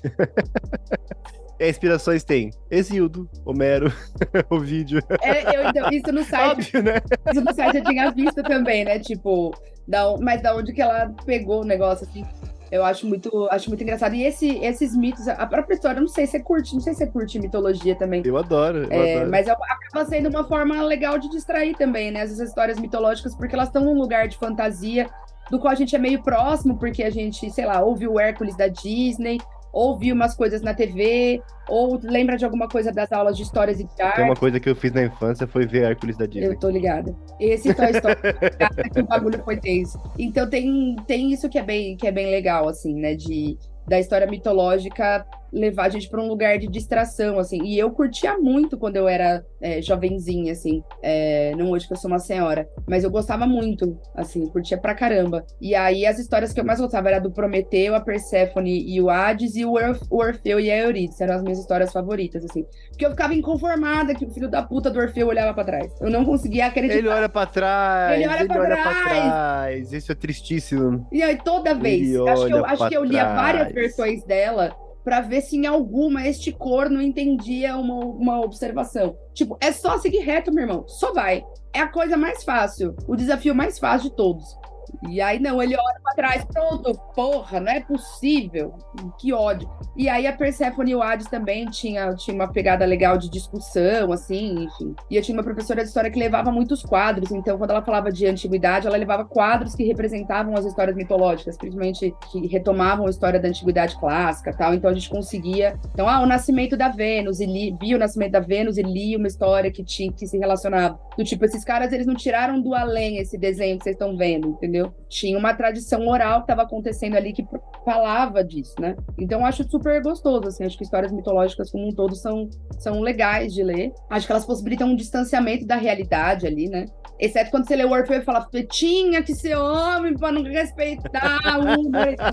Speaker 3: E inspirações tem Hesíodo, Homero, Ovídio.
Speaker 4: É, eu, então, isso no site.
Speaker 3: Óbvio, né?
Speaker 4: Isso no site eu tinha visto também, né? Tipo, da, mas da onde que ela pegou o negócio, assim. Eu acho muito, acho muito engraçado. E esse, esses mitos, a própria história, eu não sei se você curte, não sei se você curte mitologia também.
Speaker 3: Eu adoro, eu
Speaker 4: é,
Speaker 3: adoro.
Speaker 4: Mas acaba sendo uma forma legal de distrair também, né? Essas histórias mitológicas, porque elas estão num lugar de fantasia do qual a gente é meio próximo, porque a gente, sei lá, ouve o Hércules da Disney, ou viu umas coisas na T V, ou lembra de alguma coisa das aulas de histórias e de arte.
Speaker 3: Tem uma coisa que eu fiz na infância, foi ver Hércules da Disney.
Speaker 4: Eu tô ligada. Esse Toy Story, que o bagulho foi tenso. Então tem, tem isso que é, bem, que é bem legal, assim, né, de, da história mitológica levar a gente para um lugar de distração, assim. E eu curtia muito quando eu era é, jovenzinha, assim. É, não hoje que eu sou uma senhora. Mas eu gostava muito, assim, curtia pra caramba. E aí as histórias que eu mais gostava era do Prometeu, a Perséfone e o Hades, e o, Orf o Orfeu e a Eurídice. Eram as minhas histórias favoritas, assim. Porque eu ficava inconformada que o filho da puta do Orfeu olhava pra trás. Eu não conseguia acreditar.
Speaker 3: Ele olha pra trás.
Speaker 4: Ele olha,
Speaker 3: ele
Speaker 4: pra,
Speaker 3: olha
Speaker 4: trás.
Speaker 3: pra trás. Isso é tristíssimo.
Speaker 4: E aí toda vez.
Speaker 3: Ele
Speaker 4: acho que eu,
Speaker 3: olha
Speaker 4: acho que eu lia
Speaker 3: trás.
Speaker 4: várias versões dela pra ver se em alguma este corno entendia uma, uma observação. Tipo, é só seguir reto, meu irmão. Só vai. É a coisa mais fácil. O desafio mais fácil de todos. E aí, não, ele olha pra trás, pronto, porra, não é possível. Que ódio. E aí, a Perséfone e o Hades também tinha, tinha uma pegada legal de discussão, assim, enfim. E eu tinha uma professora de história que levava muitos quadros, então, quando ela falava de antiguidade, ela levava quadros que representavam as histórias mitológicas, principalmente que retomavam a história da antiguidade clássica e tal. Então, a gente conseguia. Então, ah, o nascimento da Vênus, e li, via o nascimento da Vênus e lia uma história que, tinha, que se relacionava. Do tipo, esses caras, eles não tiraram do além esse desenho que vocês estão vendo, entendeu? Tinha uma tradição oral que estava acontecendo ali que falava disso, né? Então eu acho super gostoso, assim, acho que histórias mitológicas como um todo são, são legais de ler. Acho que elas possibilitam um distanciamento da realidade ali, né? Exceto quando você lê o Orfeu e fala, tinha que ser homem pra não respeitar um...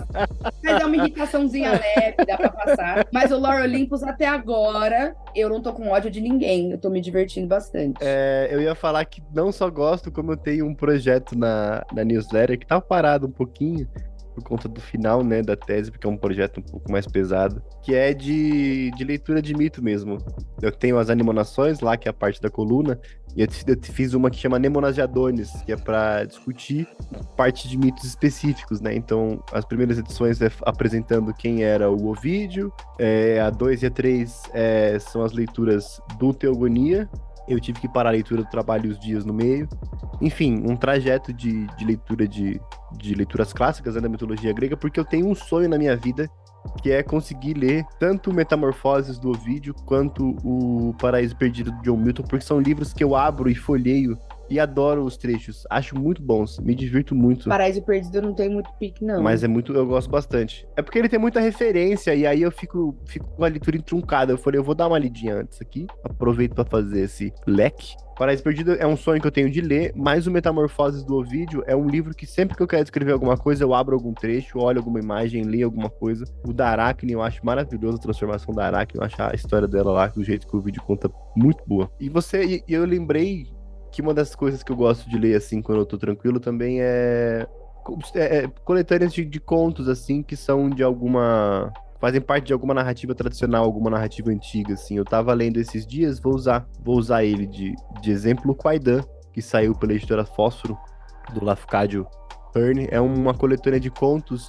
Speaker 4: Mas é uma irritaçãozinha leve, dá pra passar. Mas o Lore Olympus, até agora, eu não tô com ódio de ninguém, eu tô me divertindo bastante.
Speaker 3: É, eu ia falar que não só gosto, como eu tenho um projeto na, na newsletter que tá parado um pouquinho, por conta do final, né, da tese, porque é um projeto um pouco mais pesado, que é de, de leitura de mito mesmo. Eu tenho as Animonações lá, que é a parte da coluna, e eu, eu fiz uma que chama Nemonas de Adonis, que é para discutir parte de mitos específicos, né? Então, as primeiras edições é apresentando quem era o Ovídio, é, a dois e a três é, são as leituras do Teogonia. Eu tive que parar a leitura do trabalho os dias no meio. Enfim, um trajeto de, de leitura de, de leituras clássicas, né, da mitologia grega, porque eu tenho um sonho na minha vida, que é conseguir ler tanto Metamorfoses do Ovídio, quanto o Paraíso Perdido do John Milton, porque são livros que eu abro e folheio e adoro os trechos. Acho muito bons, me divirto muito.
Speaker 4: Paraíso Perdido não tem muito pique, não.
Speaker 3: Mas é muito, eu gosto bastante. É porque ele tem muita referência, e aí eu fico, fico com a leitura entroncada. Eu falei, eu vou dar uma lidinha antes aqui, aproveito pra fazer esse leque. Paraíso Perdido é um sonho que eu tenho de ler, mas o Metamorfoses do Ovídio é um livro que sempre que eu quero escrever alguma coisa, eu abro algum trecho, olho alguma imagem, leio alguma coisa. O da Aracne, eu acho maravilhoso, a transformação da Aracne, eu acho a história dela lá, do jeito que o vídeo conta, muito boa. E você, e eu lembrei que uma das coisas que eu gosto de ler, assim, quando eu tô tranquilo, também é, é, é coletâneas de, de contos, assim, que são de alguma... fazem parte de alguma narrativa tradicional, alguma narrativa antiga, assim. Eu tava lendo esses dias, vou usar, vou usar ele de, de exemplo, o Quaidan, que saiu pela editora Fósforo, do Lafcadio Hearn. É uma coletânea de contos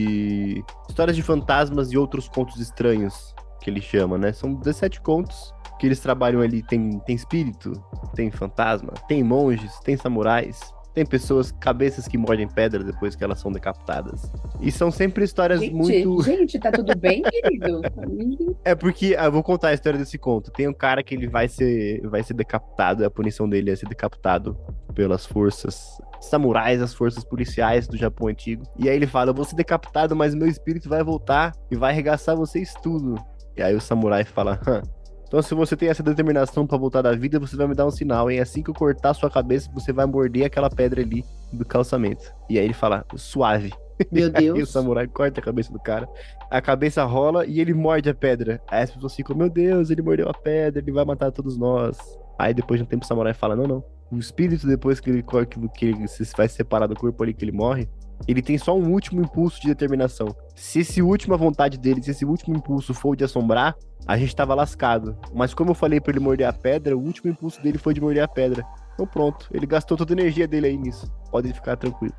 Speaker 3: de histórias de fantasmas e outros contos estranhos, que ele chama, né? São dezessete contos que eles trabalham ali. Tem, tem espírito, tem fantasma, tem monges, tem samurais, Tem pessoas, cabeças que mordem pedra depois que elas são decapitadas. E são sempre histórias
Speaker 4: Gente,
Speaker 3: muito...
Speaker 4: gente, tá tudo bem, querido?
Speaker 3: É porque, ah, eu vou contar a história desse conto. Tem um cara que ele vai ser, vai ser decapitado, a punição dele é ser decapitado pelas forças samurais, as forças policiais do Japão antigo. E aí ele fala, eu vou ser decapitado, mas meu espírito vai voltar e vai arregaçar vocês tudo. E aí o samurai fala, hã, então se você tem essa determinação pra voltar da vida, você vai me dar um sinal, hein? Assim que eu cortar a sua cabeça, você vai morder aquela pedra ali do calçamento. E aí ele fala, suave.
Speaker 4: Meu
Speaker 3: E aí o
Speaker 4: Deus.
Speaker 3: samurai corta a cabeça do cara, a cabeça rola e ele morde a pedra. Aí as pessoas ficam, meu Deus, ele mordeu a pedra, ele vai matar todos nós. Aí depois de um tempo o samurai fala, não, não. O espírito, depois que ele, que, que ele se vai separar do corpo ali, que ele morre, ele tem só um último impulso de determinação. Se esse última vontade dele, se esse último impulso for o de assombrar, a gente tava lascado. Mas como eu falei pra ele morder a pedra, o último impulso dele foi de morder a pedra. Então pronto, ele gastou toda a energia dele aí nisso. Pode ficar tranquilo.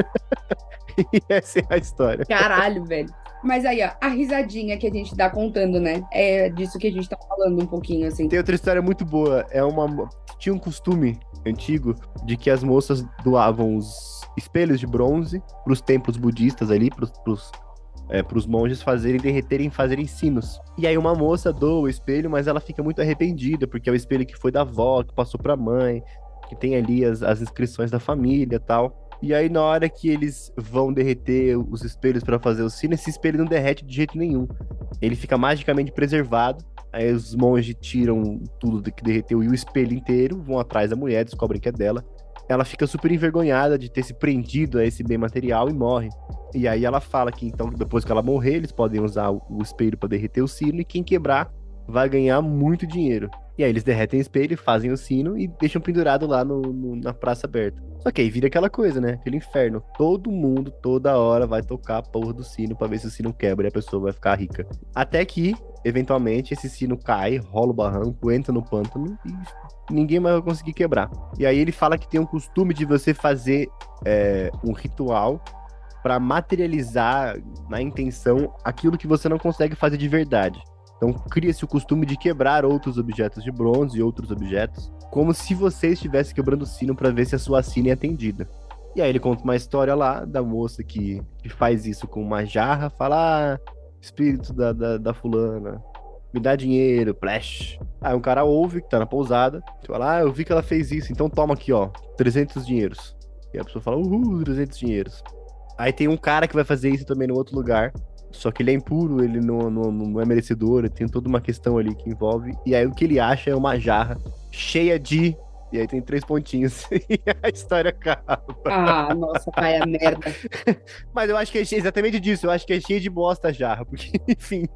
Speaker 3: E essa é a história.
Speaker 4: Caralho, velho. Mas aí, ó, a risadinha que a gente tá contando, né? É disso que a gente tá falando um pouquinho, assim.
Speaker 3: Tem outra história muito boa. É uma... Tinha um costume antigo de que as moças doavam os espelhos de bronze pros templos budistas ali, pros, pros, é, pros monges fazerem, derreterem e fazerem sinos. E aí uma moça doa o espelho, mas ela fica muito arrependida, porque é o espelho que foi da avó, que passou pra mãe, que tem ali as, as inscrições da família e tal. E aí, na hora que eles vão derreter os espelhos pra fazer o sino, esse espelho não derrete de jeito nenhum. Ele fica magicamente preservado. Aí os monges tiram tudo que derreteu e o espelho inteiro, vão atrás da mulher, descobrem que é dela. Ela fica super envergonhada de ter se prendido a esse bem material e morre. E aí ela fala que, então, depois que ela morrer, eles podem usar o espelho pra derreter o sino e quem quebrar vai ganhar muito dinheiro. E aí eles derretem o espelho, fazem o sino e deixam pendurado lá no, no, na praça aberta. Só que aí vira aquela coisa, né? Aquele inferno. Todo mundo, toda hora, vai tocar a porra do sino pra ver se o sino quebra e a pessoa vai ficar rica. Até que, eventualmente, esse sino cai, rola o barranco, entra no pântano e ninguém mais vai conseguir quebrar. E aí ele fala que tem um costume de você fazer é, um ritual pra materializar na intenção aquilo que você não consegue fazer de verdade. Então cria-se o costume de quebrar outros objetos de bronze e outros objetos, como se você estivesse quebrando o sino para ver se a sua sina é atendida. E aí ele conta uma história lá da moça que, que faz isso com uma jarra, fala, ah, espírito da, da, da fulana, me dá dinheiro, flash. Aí um cara ouve, que tá na pousada, fala, ah, eu vi que ela fez isso, então toma aqui, ó, trezentos dinheiros. E a pessoa fala, uhul, trezentos dinheiros. Aí tem um cara que vai fazer isso também no outro lugar, só que ele é impuro, ele não, não, não é merecedor, tem toda uma questão ali que envolve. E aí o que ele acha é uma jarra cheia de... E aí tem três pontinhos. E a história acaba.
Speaker 4: Ah, nossa, pai, a merda.
Speaker 3: Mas eu acho que é exatamente disso. Eu acho que é cheia de bosta a jarra. Porque, enfim...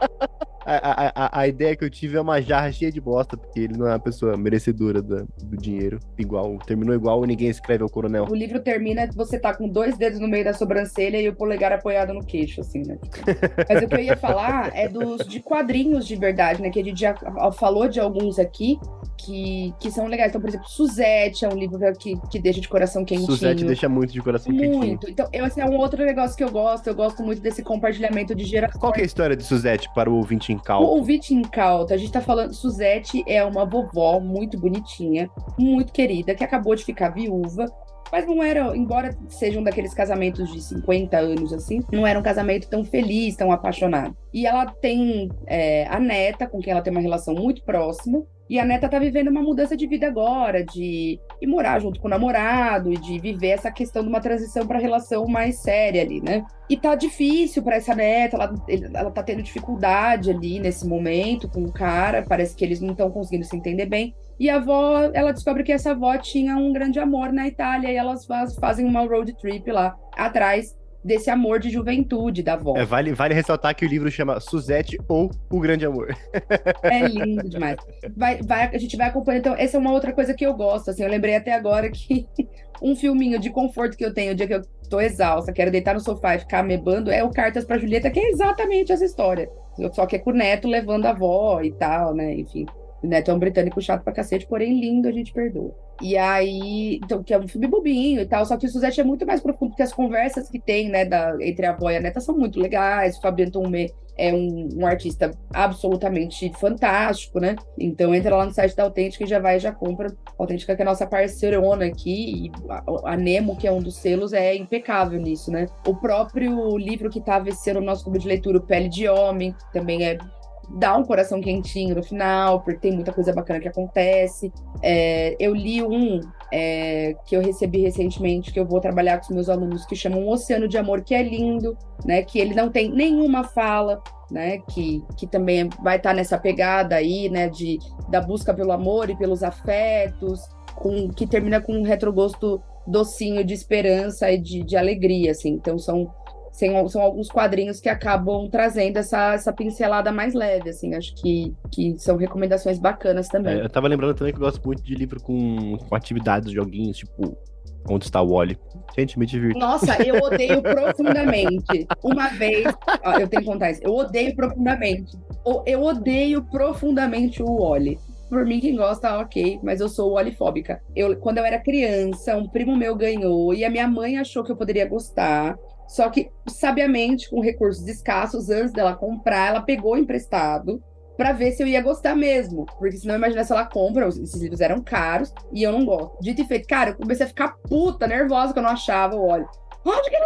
Speaker 3: A, a, a, a ideia que eu tive é uma jarra cheia de bosta, porque ele não é uma pessoa merecedora do, do dinheiro. Igual, terminou igual ninguém escreve ao coronel.
Speaker 4: O livro termina, você tá com dois dedos no meio da sobrancelha e o polegar apoiado no queixo, assim, né? Mas o que eu ia falar é dos de quadrinhos de verdade, né? Que a gente já falou de alguns aqui que, que são legais. Então, por exemplo, Suzette é um livro que, que deixa de coração quentinho.
Speaker 3: Suzette deixa muito de coração
Speaker 4: muito.
Speaker 3: quentinho.
Speaker 4: Muito. Então, esse é um outro negócio que eu gosto. Eu gosto muito desse compartilhamento de gerações.
Speaker 3: Qual que é a história de Suzette para o ouvinte incauto?
Speaker 4: O ouvinte incauto, a gente tá falando... Suzette é uma vovó muito bonitinha, muito querida, que acabou de ficar viúva. Mas não era, embora sejam daqueles casamentos de cinquenta anos, assim, não era um casamento tão feliz, tão apaixonado. E ela tem é, a neta, com quem ela tem uma relação muito próxima, e a neta tá vivendo uma mudança de vida agora, de ir morar junto com o namorado, e de viver essa questão de uma transição pra relação mais séria ali, né? E tá difícil pra essa neta, ela, ela tá tendo dificuldade ali nesse momento com o cara, parece que eles não estão conseguindo se entender bem. E a avó, ela descobre que essa avó tinha um grande amor na Itália e elas faz, fazem uma road trip lá atrás desse amor de juventude da avó.
Speaker 3: É, vale, vale ressaltar que o livro chama Suzette ou O Grande Amor.
Speaker 4: É lindo demais. Vai, vai, a gente vai acompanhando. Então, essa é uma outra coisa que eu gosto. Assim, eu lembrei até agora que um filminho de conforto que eu tenho, o dia que eu tô exausta, quero deitar no sofá e ficar amebando, é o Cartas pra Julieta, que é exatamente essa história. Só que é com o neto levando a avó e tal, né? Enfim. O Neto é um britânico chato pra cacete, porém lindo, a gente perdoa. E aí, então, que é um filme bobinho e tal, só que o Suzette é muito mais profundo, porque as conversas que tem, né, da, entre a avó e a neta são muito legais. O Fabien Tomé é um, um artista absolutamente fantástico, né? Então entra lá no site da Autêntica e já vai e já compra. A Autêntica, que é a nossa parceirona aqui, e a, a Nemo, que é um dos selos, é impecável nisso, né? O próprio livro que estava esse ano no nosso clube de leitura, o Pele de Homem, também é dá um coração quentinho no final, porque tem muita coisa bacana que acontece. É, eu li um é, que eu recebi recentemente, que eu vou trabalhar com os meus alunos, que chama Um Oceano de Amor, que é lindo, né? Que ele não tem nenhuma fala, né? Que, que também vai estar nessa pegada aí, né? De, da busca pelo amor e pelos afetos, com, que termina com um retrogosto docinho de esperança e de, de alegria, assim. Então são são alguns quadrinhos que acabam trazendo essa, essa pincelada mais leve, assim, acho que, que são recomendações bacanas também.
Speaker 3: É, eu tava lembrando também que eu gosto muito de livro com, com atividades, joguinhos, tipo Onde Está o Wally? Gente, me divirto.
Speaker 4: Nossa, eu odeio profundamente. Uma vez, ó, eu tenho que contar isso, eu odeio profundamente. Eu odeio profundamente o Wally. Por mim, quem gosta, ok, mas eu sou walifóbica. Eu, quando eu era criança, um primo meu ganhou e a minha mãe achou que eu poderia gostar. Só que, sabiamente, com recursos escassos, antes dela comprar, ela pegou emprestado pra ver se eu ia gostar mesmo. Porque senão, imagina se ela compra, esses livros eram caros e eu não gosto. Dito e feito, cara, eu comecei a ficar puta, nervosa, que eu não achava o óleo. Onde que ele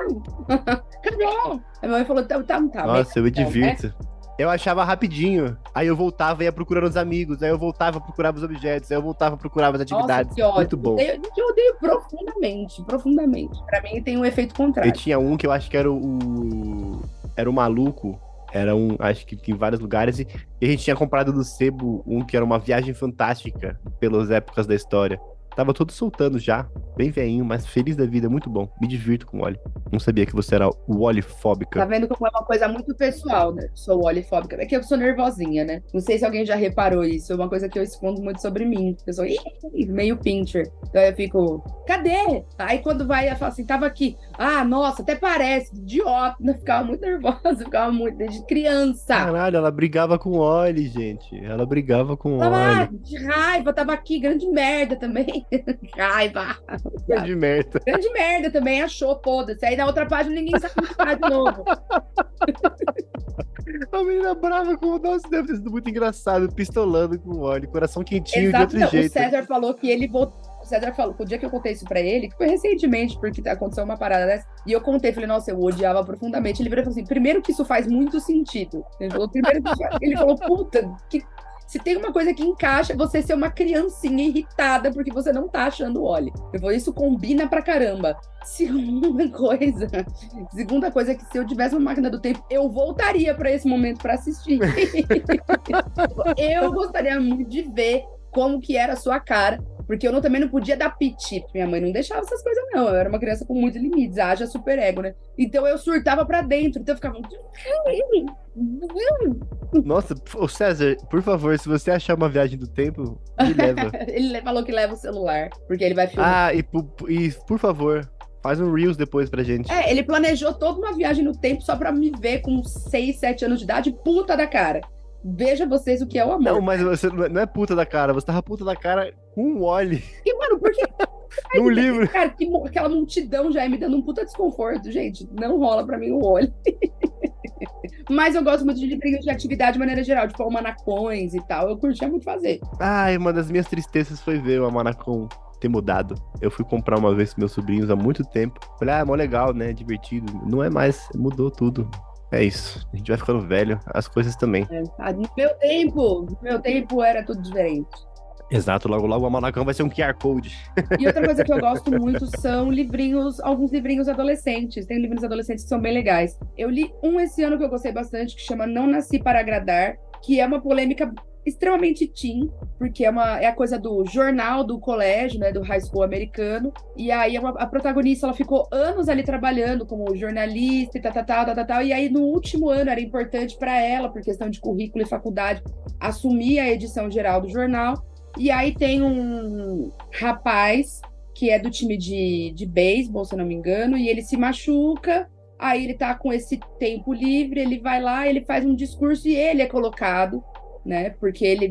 Speaker 4: tá? Cadê? A minha mãe falou, tá, tá, tá.
Speaker 3: Nossa, eu me
Speaker 4: então,
Speaker 3: divirto.
Speaker 4: Né?
Speaker 3: Eu achava rapidinho, aí eu voltava e ia procurando os amigos, aí eu voltava, procurava os objetos, aí eu voltava, procurava as atividades.
Speaker 4: Nossa, que ódio.
Speaker 3: Muito bom.
Speaker 4: Eu, eu odeio profundamente, profundamente. Pra mim tem um efeito contrário.
Speaker 3: Eu tinha um que eu acho que era o... Era o maluco, era um, acho que em vários lugares, e a gente tinha comprado do sebo um que era uma viagem fantástica pelas épocas da história. Tava todo soltando já, bem veinho, mas feliz da vida, muito bom. Me divirto com o Wally. Não sabia que você era walifóbica.
Speaker 4: Tá vendo como é uma coisa muito pessoal, né? Sou walifóbica. É que eu sou nervosinha, né? Não sei se alguém já reparou isso. É uma coisa que eu escondo muito sobre mim. Eu sou meio pincher. Então eu fico, cadê? Aí quando vai, eu falo assim, tava aqui. Ah, nossa, até parece. Idiota. Eu ficava muito nervosa. Eu ficava muito desde criança.
Speaker 3: Caralho, ela brigava com o Wally, gente. Ela brigava com o
Speaker 4: Tava
Speaker 3: Wally.
Speaker 4: de raiva, tava aqui. Grande merda também. Raiva.
Speaker 3: Grande merda.
Speaker 4: Grande merda também, achou, foda-se. Aí na outra página ninguém sabe o que faz de novo.
Speaker 3: A menina brava com o nosso, deve ter sido muito engraçado, pistolando com o Wally, coração quentinho.
Speaker 4: Exato,
Speaker 3: de outro
Speaker 4: não,
Speaker 3: jeito.
Speaker 4: O César falou que ele voltou. O César falou, o dia que eu contei isso pra ele, que foi recentemente, porque aconteceu uma parada dessa, e eu contei, falei, nossa, eu odiava profundamente. Ele virou e falou assim: primeiro que isso faz muito sentido. Ele falou, primeiro que isso faz... Ele falou, puta, que. Se tem uma coisa que encaixa, é você ser uma criancinha irritada porque você não tá achando o Wally. Eu falei, isso combina pra caramba. Segunda coisa, segunda coisa é que se eu tivesse uma máquina do tempo, eu voltaria pra esse momento pra assistir. Eu gostaria muito de ver como que era a sua cara, porque eu não, também não podia dar piti, porque minha mãe não deixava essas coisas não, eu era uma criança com muitos limites, haja super ego, né? Então eu surtava pra dentro, então eu ficava...
Speaker 3: Nossa, ô César, por favor, se você achar uma viagem do tempo, me leva.
Speaker 4: Ele falou que leva o celular, porque ele vai filmar.
Speaker 3: Ah, e, e por favor, faz um Reels depois pra gente.
Speaker 4: É, ele planejou toda uma viagem no tempo só pra me ver com seis, sete anos de idade, puta da cara. Veja vocês o que é o amor.
Speaker 3: Não, mas você não é puta da cara, você tava puta da cara com o Wally.
Speaker 4: E, mano, por que...
Speaker 3: Num livro.
Speaker 4: Cara, que, aquela multidão já é me dando um puta desconforto, gente. Não rola pra mim o olho. Mas eu gosto muito de livrinhos de atividade de maneira geral, tipo almanacões e tal. Eu curtia muito fazer.
Speaker 3: Ai, uma das minhas tristezas foi ver o Almanacon ter mudado. Eu fui comprar uma vez com meus sobrinhos há muito tempo. Falei, ah, é mó legal, né? Divertido. Não é mais, mudou tudo. É isso. A gente vai ficando velho, as coisas também.
Speaker 4: É. No meu tempo, no meu tempo era tudo diferente.
Speaker 3: Exato, logo logo o Almanacão vai ser um Q R Code.
Speaker 4: E outra coisa que eu gosto muito são livrinhos, alguns livrinhos adolescentes. Tem livrinhos adolescentes que são bem legais. Eu li um esse ano que eu gostei bastante, que chama Não Nasci Para Agradar, que é uma polêmica extremamente teen, porque é, uma, é a coisa do jornal do colégio, né, do high school americano, e aí a, a protagonista, ela ficou anos ali trabalhando como jornalista e tal, tal, tal, tal, tal, e aí no último ano era importante para ela, por questão de currículo e faculdade, assumir a edição geral do jornal, e aí tem um rapaz que é do time de, de beisebol, se eu não me engano, e ele se machuca, aí ele tá com esse tempo livre, ele vai lá, ele faz um discurso e ele é colocado, né? Porque ele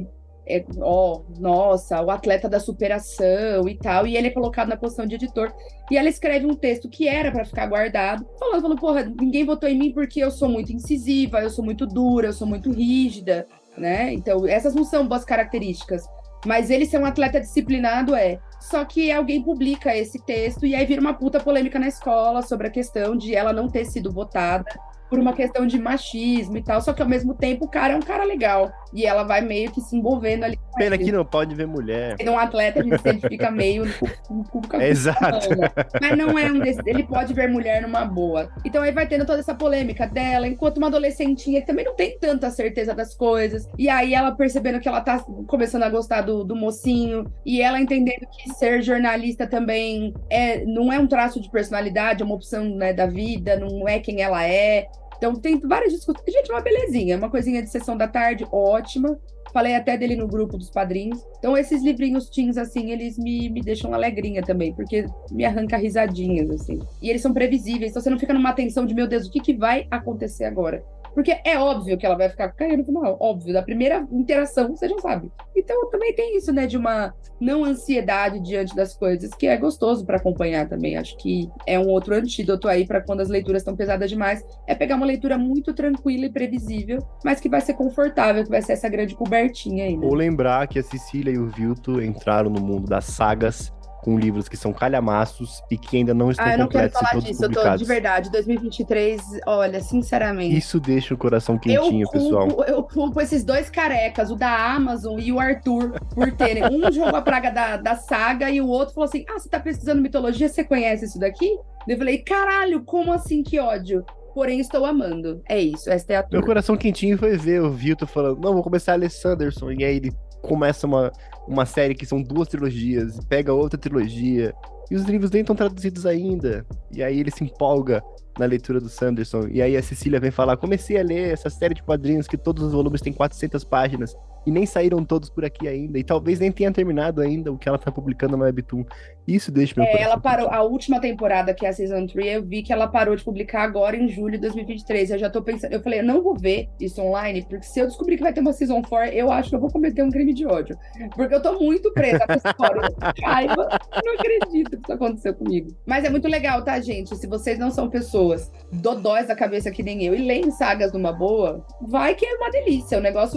Speaker 4: é, ó, nossa, o atleta da superação e tal, e ele é colocado na posição de editor. E ela escreve um texto que era pra ficar guardado, falando, falando, porra, ninguém votou em mim porque eu sou muito incisiva, eu sou muito dura, eu sou muito rígida, né? Então, essas não são boas características. Mas ele ser um atleta disciplinado é. Só que alguém publica esse texto e aí vira uma puta polêmica na escola sobre a questão de ela não ter sido votada por uma questão de machismo e tal. Só que ao mesmo tempo o cara é um cara legal. E ela vai meio que se envolvendo ali.
Speaker 3: Pena que não pode ver mulher.
Speaker 4: Sendo um atleta, a gente se identifica meio no público.
Speaker 3: É exato.
Speaker 4: Mas não é um desses. Ele pode ver mulher numa boa. Então aí vai tendo toda essa polêmica dela, enquanto uma adolescentinha que também não tem tanta certeza das coisas. E aí ela percebendo que ela tá começando a gostar do, do mocinho. E ela entendendo que ser jornalista também é, não é um traço de personalidade, é uma opção, né, da vida, não é quem ela é. Então tem várias discussões. Gente, uma belezinha, uma coisinha de sessão da tarde, ótima. Falei até dele no grupo dos padrinhos. Então esses livrinhos teens, assim, eles me, me deixam alegrinha também, porque me arranca risadinhas, assim. E eles são previsíveis, então você não fica numa tensão de, meu Deus, o que, que vai acontecer agora? Porque é óbvio que ela vai ficar caindo no final, óbvio, da primeira interação você já sabe. Então também tem isso, né, de uma não ansiedade diante das coisas, que é gostoso para acompanhar também. Acho que é um outro antídoto aí para quando as leituras estão pesadas demais, é pegar uma leitura muito tranquila e previsível, mas que vai ser confortável, que vai ser essa grande cobertinha aí, né?
Speaker 3: Ou lembrar que a Cecília e o Vilto entraram no mundo das sagas com livros que são calhamaços e que ainda não estão
Speaker 4: ah, eu não quero
Speaker 3: completos e
Speaker 4: falar
Speaker 3: todos
Speaker 4: disso, eu tô
Speaker 3: publicados.
Speaker 4: de verdade, dois mil e vinte e três, olha, sinceramente.
Speaker 3: Isso deixa o coração quentinho,
Speaker 4: eu culpo,
Speaker 3: pessoal.
Speaker 4: Eu culpo esses dois carecas, o da Amazon e o Arthur, por terem. Um jogou a praga da, da saga e o outro falou assim, ah, você tá pesquisando mitologia, você conhece isso daqui? Eu falei, caralho, como assim, que ódio? Porém, estou amando. É isso, esta é a turma.
Speaker 3: Meu coração quentinho foi ver o Vilto falando, não, vou começar a ler Sanderson. E aí ele começa uma, uma série que são duas trilogias, pega outra trilogia, e os livros nem estão traduzidos ainda. E aí ele se empolga na leitura do Sanderson. E aí a Cecília vem falar, comecei a ler essa série de quadrinhos que todos os volumes têm quatrocentas páginas. E nem saíram todos por aqui ainda. E talvez nem tenha terminado ainda o que ela tá publicando no Webtoon. Isso deixa meu
Speaker 4: é,
Speaker 3: coração
Speaker 4: ela parou,
Speaker 3: quentinho.
Speaker 4: a última temporada, que é a Season três, eu vi que ela parou de publicar agora em julho de dois mil e vinte e três. Eu já tô pensando, eu falei, eu não vou ver isso online, porque se eu descobrir que vai ter uma Season quatro, eu acho que eu vou cometer um crime de ódio. Porque eu tô muito presa com essa história. Raiva, eu não acredito que isso aconteceu comigo. Mas é muito legal, tá, gente? Se vocês não são pessoas dodóis da cabeça que nem eu e leem sagas numa boa, vai que é uma delícia. O negócio...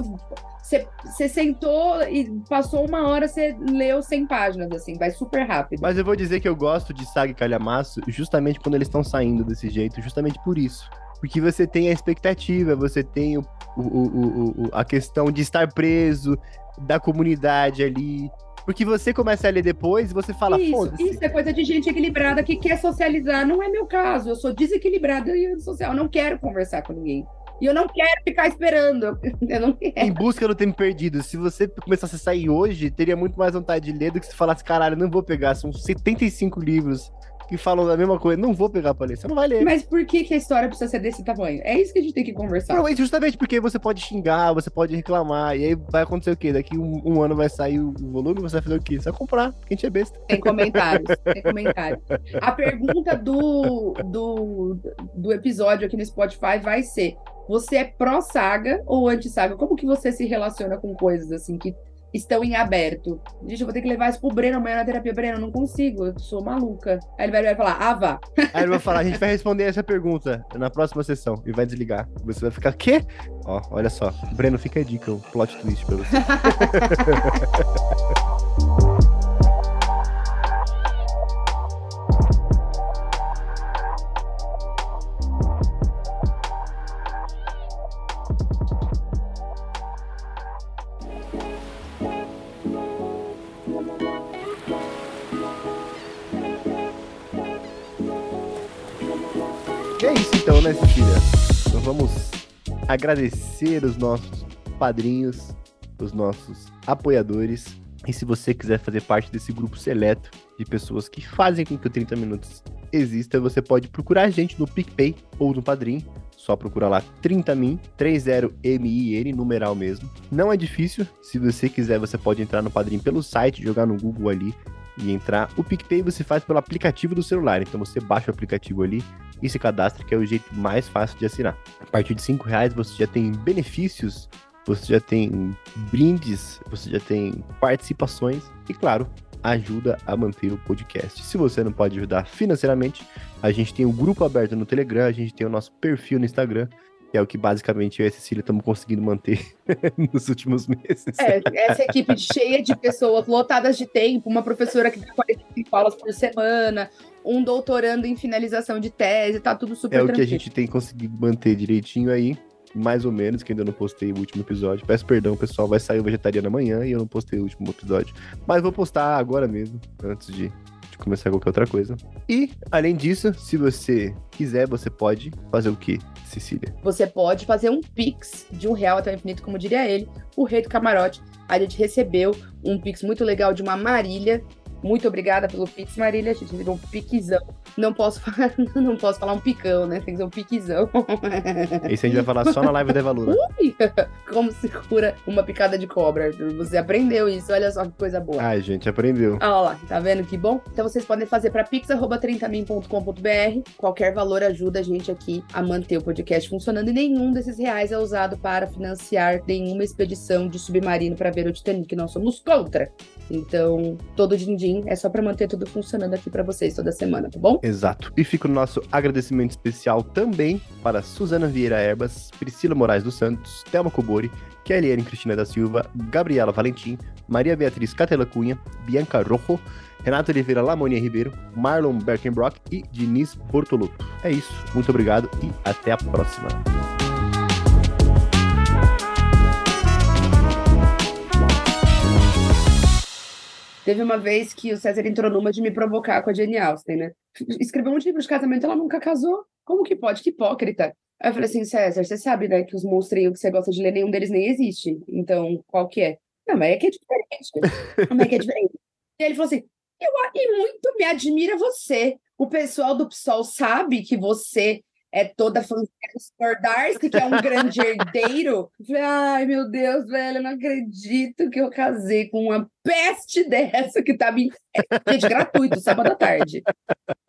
Speaker 4: Você sentou e passou uma hora, você leu cem páginas, assim, vai super rápido.
Speaker 3: Mas eu vou dizer que eu gosto de saga e calhamaço justamente quando eles estão saindo desse jeito, justamente por isso. Porque você tem a expectativa, você tem o, o, o, o, a questão de estar preso, da comunidade ali. Porque você começa a ler depois e você fala,
Speaker 4: isso,
Speaker 3: foda-se.
Speaker 4: Isso é coisa de gente equilibrada que quer socializar. Não é meu caso, eu sou desequilibrada em social, eu não quero conversar com ninguém. E eu não quero ficar esperando. Eu não quero.
Speaker 3: Em busca do tempo perdido. Se você começasse a sair hoje, teria muito mais vontade de ler do que se falasse, caralho, não vou pegar. São setenta e cinco livros que falam da mesma coisa. Não vou pegar pra ler. Você não vai ler.
Speaker 4: Mas por que, que a história precisa ser desse tamanho? É isso que a gente tem que conversar.
Speaker 3: Não, justamente porque você pode xingar, você pode reclamar. E aí vai acontecer o quê? Daqui um, um ano vai sair o volume, você vai fazer o quê? Você vai comprar, porque a gente é besta.
Speaker 4: Tem comentários, tem comentários. A pergunta do, do, do episódio aqui no Spotify vai ser: você é pró-saga ou anti-saga? Como que você se relaciona com coisas assim que estão em aberto? Gente, eu vou ter que levar isso pro Breno amanhã na terapia. Breno, eu não consigo, eu sou maluca. Aí ele vai, vai falar, ah, vá.
Speaker 3: Aí ele vai falar, a gente vai responder essa pergunta na próxima sessão e vai desligar. Você vai ficar, quê? Ó, olha só. Breno, fica a dica, um plot twist pra você. É isso então, né, Cecília? Então vamos agradecer os nossos padrinhos, os nossos apoiadores. E se você quiser fazer parte desse grupo seleto de pessoas que fazem com que o trinta Minutos exista, você pode procurar a gente no PicPay ou no Padrim. Só procura lá trinta min, trinta M I N, numeral mesmo. Não é difícil. Se você quiser, você pode entrar no Padrim pelo site, jogar no Google ali e entrar. O PicPay você faz pelo aplicativo do celular. Então você baixa o aplicativo ali e se cadastra, que é o jeito mais fácil de assinar. A partir de cinco reais você já tem benefícios você já tem brindes, você já tem participações e, claro, ajuda a manter o podcast. Se você não pode ajudar financeiramente, a gente tem um grupo aberto no Telegram, a gente tem o nosso perfil no Instagram, que é o que basicamente eu e a Cecília estamos conseguindo manter nos últimos meses.
Speaker 4: É, essa equipe cheia de pessoas lotadas de tempo, uma professora que dá quarenta e cinco aulas por semana, um doutorando em finalização de tese, tá tudo super
Speaker 3: É o que
Speaker 4: tranquilo.
Speaker 3: a gente tem conseguido manter direitinho aí, mais ou menos, que ainda não postei o último episódio. Peço perdão, pessoal, vai sair o Vegetariano amanhã e eu não postei o último episódio. Mas vou postar agora mesmo, antes de, de começar qualquer outra coisa. E, além disso, se você quiser, você pode fazer o quê, Cecília?
Speaker 4: Você pode fazer um Pix de um real até o infinito, como diria ele, o rei do camarote. A gente recebeu um Pix muito legal de uma Marília. Muito obrigada pelo Pix, Marília. A gente virou um piquezão. Não posso falar, não posso falar um picão, né? Tem que ser um piquezão.
Speaker 3: Esse a gente vai falar só na live da Evaluna.
Speaker 4: Ui! Como se cura uma picada de cobra. Você aprendeu isso, olha só que coisa boa.
Speaker 3: Ai, gente, aprendeu.
Speaker 4: Ah, olha lá, tá vendo que bom? Então vocês podem fazer para pix arroba trinta min ponto com ponto b r. Qualquer valor ajuda a gente aqui a manter o podcast funcionando e nenhum desses reais é usado para financiar nenhuma expedição de submarino para ver o Titanic. Nós somos contra. Então, todo din-din é só para manter tudo funcionando aqui para vocês toda semana, tá bom?
Speaker 3: Exato. E fica o nosso agradecimento especial também para Suzana Vieira Erbas, Priscila Moraes dos Santos, Thelma Cobori, Kelly Cristina da Silva, Gabriela Valentim, Maria Beatriz Catela Cunha, Bianca Rojo, Renato Oliveira Lamonia Ribeiro, Marlon Berkenbrock e Diniz Bortoluto. É isso. Muito obrigado e até a próxima.
Speaker 4: Teve uma vez que o César entrou numa de me provocar com a Jane Austen, né? Escreveu um livro de casamento, ela nunca casou. Como que pode? Que hipócrita. Aí eu falei assim, César, você sabe, né, que os monstrinhos que você gosta de ler, nenhum deles nem existe. Então, qual que é? Não, mas é que é diferente. Como é que é diferente? E aí ele falou assim, eu, e muito me admira você. O pessoal do P SOL sabe que você é toda fantasia do senhor Darcy, que é um grande herdeiro. Eu falei, ai, meu Deus, velho, eu não acredito que eu casei com uma peste dessa que tá me... Gente, gratuito, sábado à tarde.